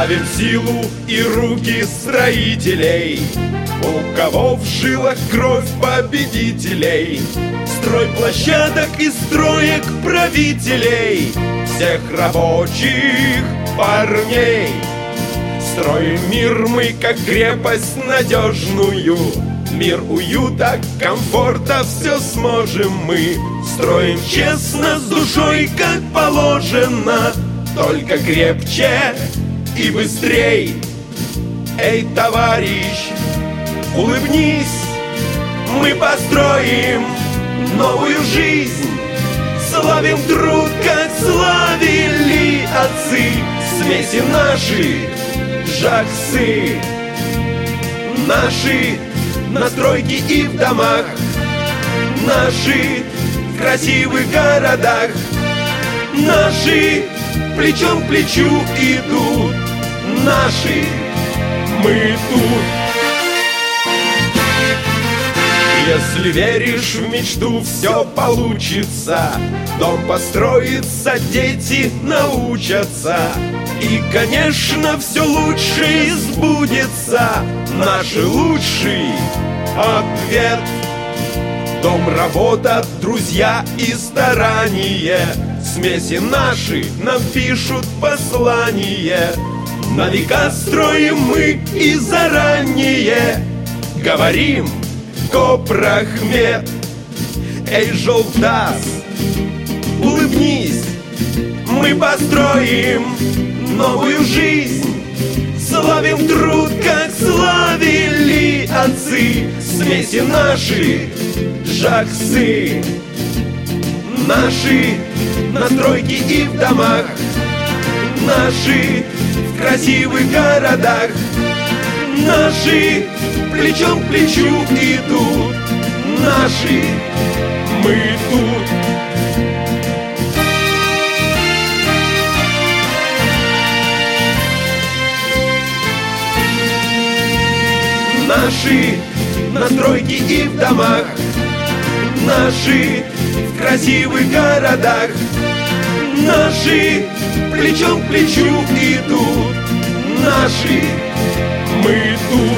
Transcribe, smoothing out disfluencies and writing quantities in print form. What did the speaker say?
Славим силу и руки строителей, у кого в жилах кровь победителей, стройплощадок и строек правителей, всех рабочих парней. Строим мир мы, как крепость надежную, мир уюта, комфорта, все сможем мы. Строим честно, с душой, как положено, только крепче и быстрей. Эй, товарищ, улыбнись, мы построим новую жизнь. Славим труд, как славили отцы, смеси наши, жаксы. Наши на стройке и в домах, наши в красивых городах, наши плечом к плечу идут, наши мы тут. Если веришь в мечту, все получится. Дом построится, дети научатся. И, конечно, все лучше сбудется. Наш лучший ответ. Дом, работа, друзья и старание. Смеси наши нам пишут послание. На века строим мы и заранее говорим: Копрахмет. Эй, Жолдас, улыбнись, мы построим новую жизнь. Славим труд, как славили отцы, смеси наши, жаксы. Наши на стройке и в домах, наши в красивых городах, наши плечом к плечу идут, наши мы тут. Наши на стройке и в домах, наши в красивых городах, наши плечом к плечу идут, наши мы тут.